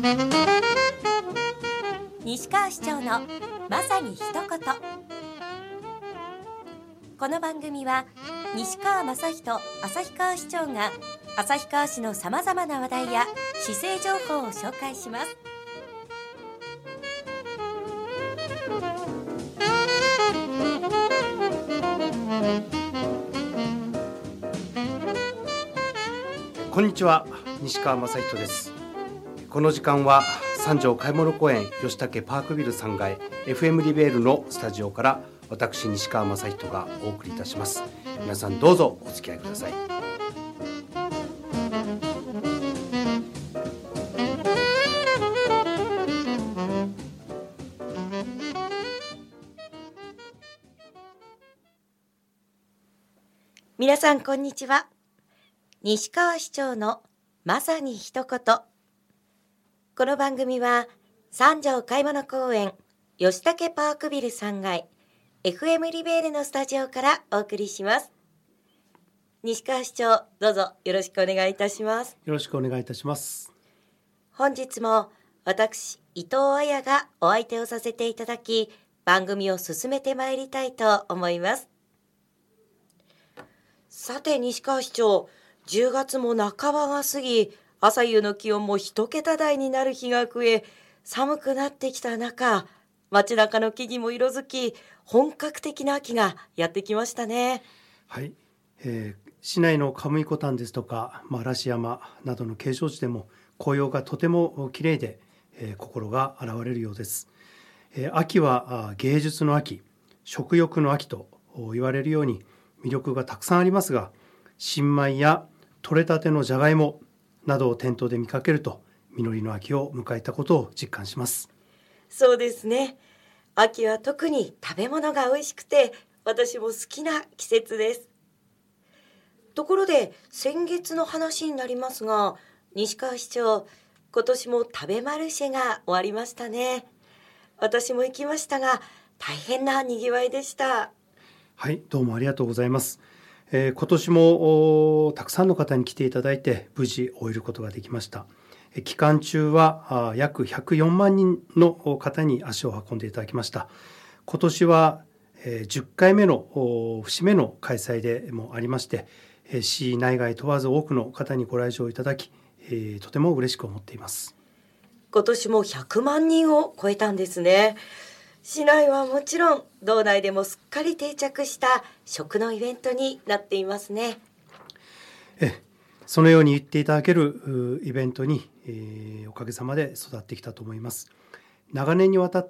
西川市長のまさに一言。この番組は西川正人旭川市長が旭川市のさまざまな話題や市政情報を紹介します。 こんにちは、西川正人です。この時間は三条買い物公園吉武パークビル3階 FM リベールのスタジオから私西川正人がお送りいたします。皆さんどうぞお付き合いください。 皆さんこんにちは。西川市長のまさに一言。この番組は三条買い物公園吉武パークビル3階 FM リベールのスタジオからお送りします。西川市長、どうぞよろしくお願いいたします。 よろしくお願いいたします。 本日も私伊藤彩がお相手をさせていただき、番組を進めてまいりたいと思います。さて西川市長、10月も半ばが過ぎ、朝夕の気温も1桁台になる日が増え、寒くなってきた中、街中の木々も色づき、本格的な秋がやってきましたね。 はい、市内のカムイコタンですとか、嵐山などの景勝地でも紅葉がとても綺麗で、心が洗われるようです。秋は芸術の秋、食欲の秋と言われるように魅力がたくさんありますが、新米や取れたてのじゃがいもなどを店頭で見かけると、実りの秋を迎えたことを実感します。 そうですね。秋は特に食べ物が美味しくて、私も好きな季節です。ところで先月の話になりますが、西川市長、今年も食べマルシェが終わりましたね。私も行きましたが、大変なにぎわいでした。 はい、どうもありがとうございます。今年もたくさんの方に来ていただいて無事終えることができました。期間中は約104万人の方に足を運んでいただきました。今年は10回目の節目の開催でもありまして、市内外問わず多くの方にご来場いただき、とても嬉しく思っています。 今年も100万人を超えたんですね。市内はもちろん、道内でもすっかり定着した食のイベントになっていますね。 そのように言っていただけるイベントに、おかげさまで育ってきたと思います。長年にわたって、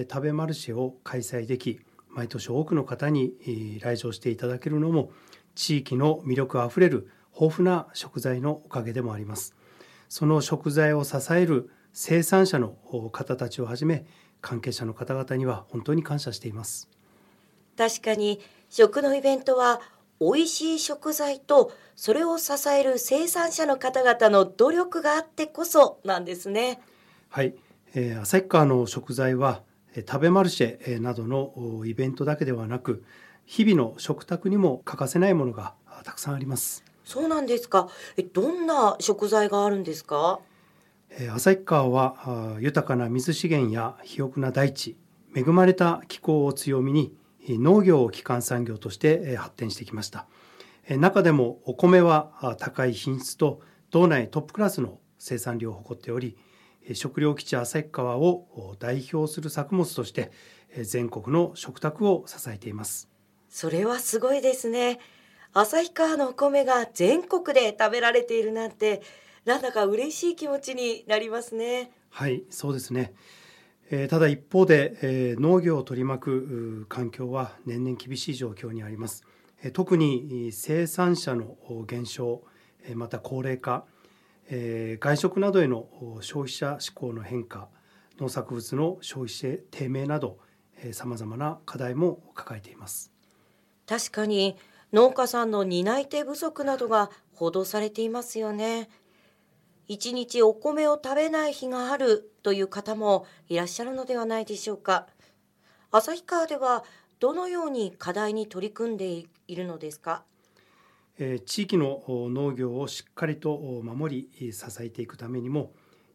食べマルシェを開催でき、毎年多くの方に、来場していただけるのも、地域の魅力あふれる豊富な食材のおかげでもあります。その食材を支える生産者の方たちをはじめ、関係者の方々には本当に感謝しています。 確かに食のイベントは美味しい食材とそれを支える生産者の方々の努力があってこそなんですね。 はい、旭川の食材は食べマルシェなどのイベントだけではなく、日々の食卓にも欠かせないものがたくさんあります。 そうなんですか。どんな食材があるんですか？ 旭川は豊かな水資源や肥沃な大地、恵まれた気候を強みに農業を基幹産業として発展してきました。中でもお米は高い品質と道内トップクラスの生産量を誇っており、食糧基地旭川を代表する作物として全国の食卓を支えています。 それはすごいですね。旭川のお米が全国で食べられているなんて、なんだか嬉しい気持ちになりますね。 はい、そうですね。ただ一方で、農業を取り巻く環境は年々厳しい状況にあります。特に生産者の減少、また高齢化、外食などへの消費者志向の変化、農作物の消費性低迷など、さまざまな課題も抱えています。 確かに農家さんの担い手不足などが報道されていますよね。一日お米を食べない日があるという方もいらっしゃるのではないでしょうか。旭川ではどのように課題に取り組んでいるのですか？ 地域の農業をしっかりと守り支えていくためにも、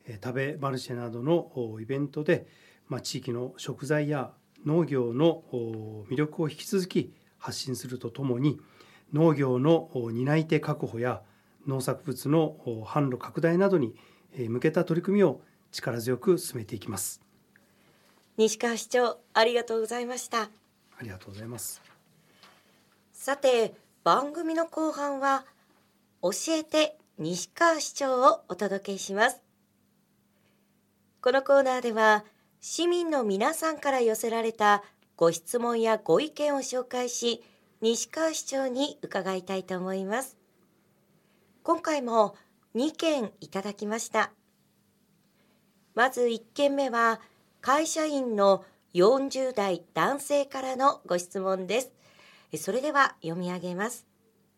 食べマルシェなどのイベントで、地域の食材や農業の魅力を引き続き発信するとともに、農業の担い手確保や農作物の販路拡大などに向けた取り組みを力強く進めていきます。 西川市長、ありがとうございました。 ありがとうございます。 さて、番組の後半は教えて西川市長をお届けします。このコーナーでは市民の皆さんから寄せられたご質問やご意見を紹介し、西川市長に伺いたいと思います。今回も2件いただきました。まず1件目は会社員の40代男性からのご質問です。それでは読み上げます。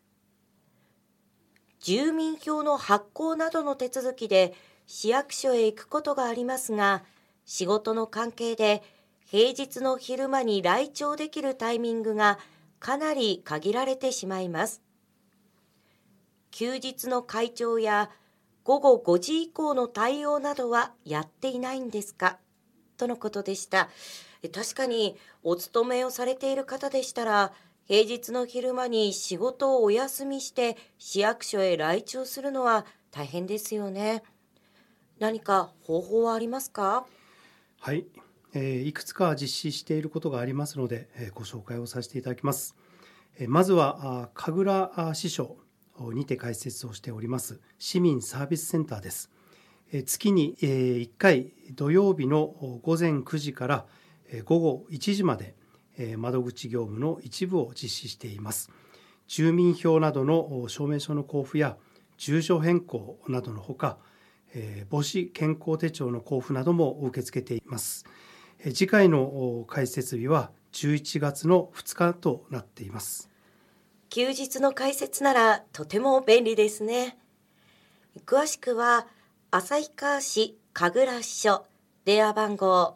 住民票の発行などの手続きで市役所へ行くことがありますが、仕事の関係で平日の昼間に来庁できるタイミングがかなり限られてしまいます。休日の会長や午後5時以降の対応などはやっていないんですか、とのことでした。確かにお勤めをされている方でしたら、平日の昼間に仕事をお休みして市役所へ来庁するのは大変ですよね。何か方法はありますか？ はい、いくつか実施していることがありますので、ご紹介をさせていただきます。まずは神楽支所にて開設をしております市民サービスセンターです。月に1回土曜日の午前9時から午後1時まで窓口業務の一部を実施しています。住民票などの証明書の交付や住所変更などのほか、母子健康手帳の交付なども受け付けています。次回の開設日は11月の2日となっています。 休日の開設ならとても便利ですね。詳しくは旭川市神楽支所電話番号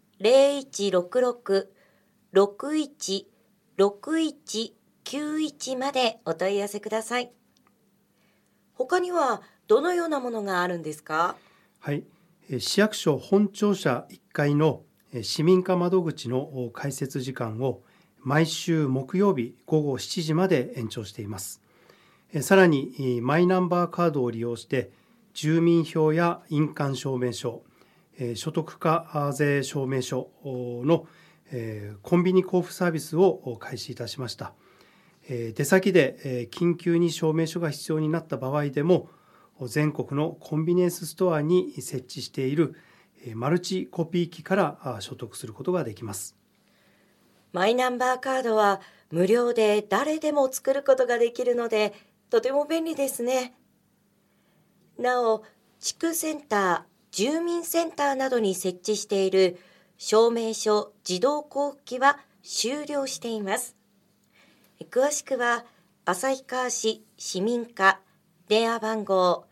0166-616191 までお問い合わせください。他にはどのようなものがあるんですか？ はい、市役所本庁舎1階の市民課窓口の開設時間を毎週木曜日午後7時まで延長しています。さらにマイナンバーカードを利用して住民票や印鑑証明書、所得課税証明書のコンビニ交付サービスを開始いたしました。出先で緊急に証明書が必要になった場合でも、全国のコンビニエンスストアに設置しているマルチコピー機から所得することができます。 マイナンバーカードは無料で誰でも作ることができるので、とても便利ですね。なお、地区センター、住民センターなどに設置している証明書自動交付機は終了しています。詳しくは旭川市市民課電話番号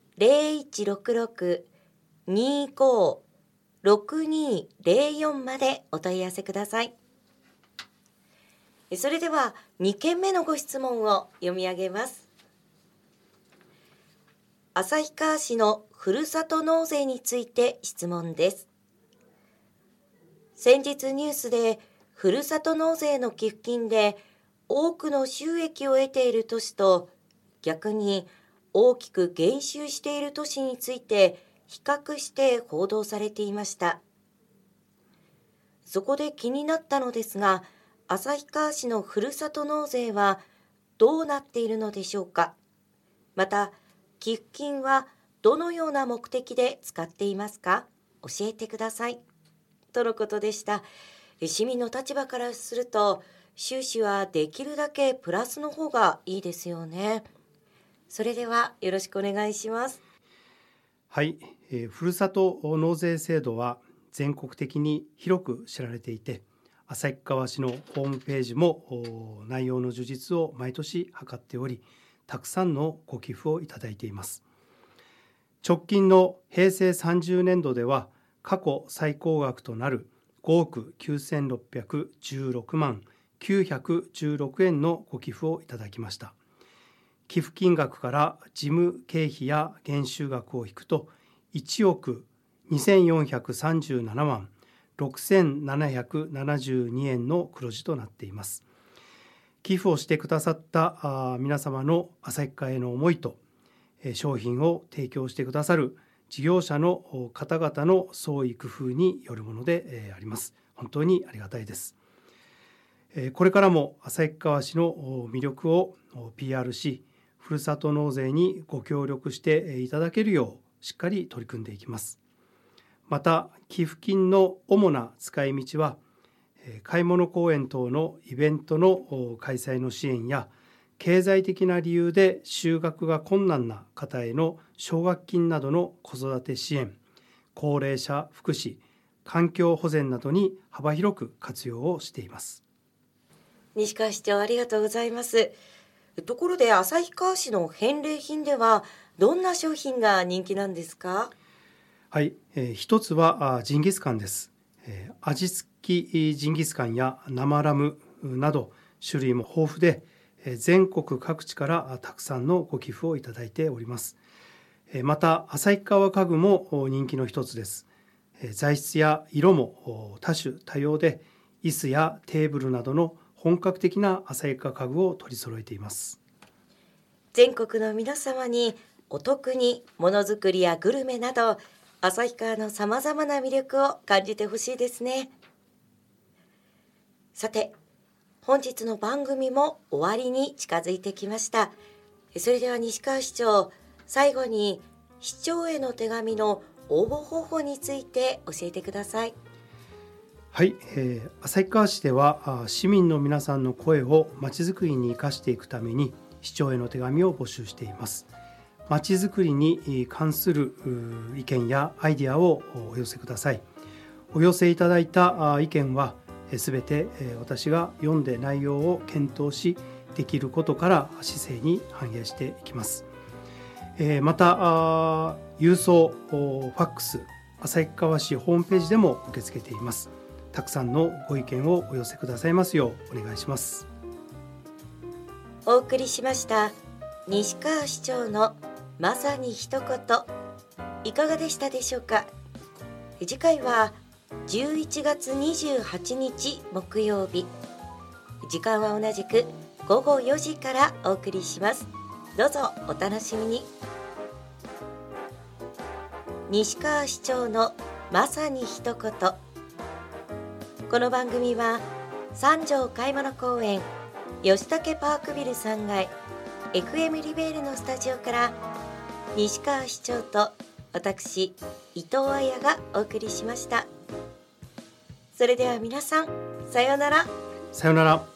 0166-25-6204 までお問い合わせください。それでは2件目のご質問を読み上げます。旭川市のふるさと納税について質問です。先日ニュースでふるさと納税の寄付金で多くの収益を得ている都市と逆に大きく減収している都市について比較して報道されていました。そこで気になったのですが、旭川市のふるさと納税はどうなっているのでしょうか。また、寄付金はどのような目的で使っていますか？教えてください。とのことでした。市民の立場からすると、収支はできるだけプラスの方がいいですよね。それではよろしくお願いします。 はい、ふるさと納税制度は全国的に広く知られていて、旭川市のホームページも内容の充実を毎年図っており、たくさんのご寄付をいただいています。直近の平成30年度では過去最高額となる5億9616万916円のご寄付をいただきました。寄付金額から事務経費や減収額を引くと 1億2437万6772円の黒字となっています。寄付をしてくださった皆様の旭川への思いと、商品を提供してくださる事業者の方々の創意工夫によるものであります。本当にありがたいです。これからも旭川市の魅力を PR し、ふるさと納税にご協力していただけるようしっかり取り組んでいきます。また、寄付金の主な使い道は、買い物公園等のイベントの開催の支援や、経済的な理由で就学が困難な方への奨学金などの子育て支援、高齢者福祉、環境保全などに幅広く活用をしています。 西川市長、ありがとうございます。ところで旭川市の返礼品ではどんな商品が人気なんですか？ はい、一つはジンギスカンです。味付きジンギスカンや生ラムなど種類も豊富で、全国各地からたくさんのご寄付をいただいております。また旭川家具も人気の一つです。材質や色も多種多様で、椅子やテーブルなどの本格的な旭川家具を取り揃えています。 全国の皆様にお得にものづくりやグルメなど旭川のさまざまな魅力を感じてほしいですね。さて、本日の番組も終わりに近づいてきました。それでは西川市長、最後に市長への手紙の応募方法について教えてください。 はい、旭川市では市民の皆さんの声をまちづくりに生かしていくために市長への手紙を募集しています。まちづくりに関する意見やアイデアをお寄せください。お寄せいただいた意見はすべて私が読んで内容を検討し、できることから市政に反映していきます。また郵送、ファックス、旭川市ホームページでも受け付けています。たくさんのご意見をお寄せくださいますようお願いします。 お送りしました西川市長のまさに一言、いかがでしたでしょうか？次回は11月28日木曜日、時間は同じく午後4時からお送りします。どうぞお楽しみに。西川市長のまさに一言。この番組は三条買い物公園吉武パークビル3階 FM リベールのスタジオから西川市長と私伊藤彩がお送りしました。それでは皆さん、さようなら。 さようなら。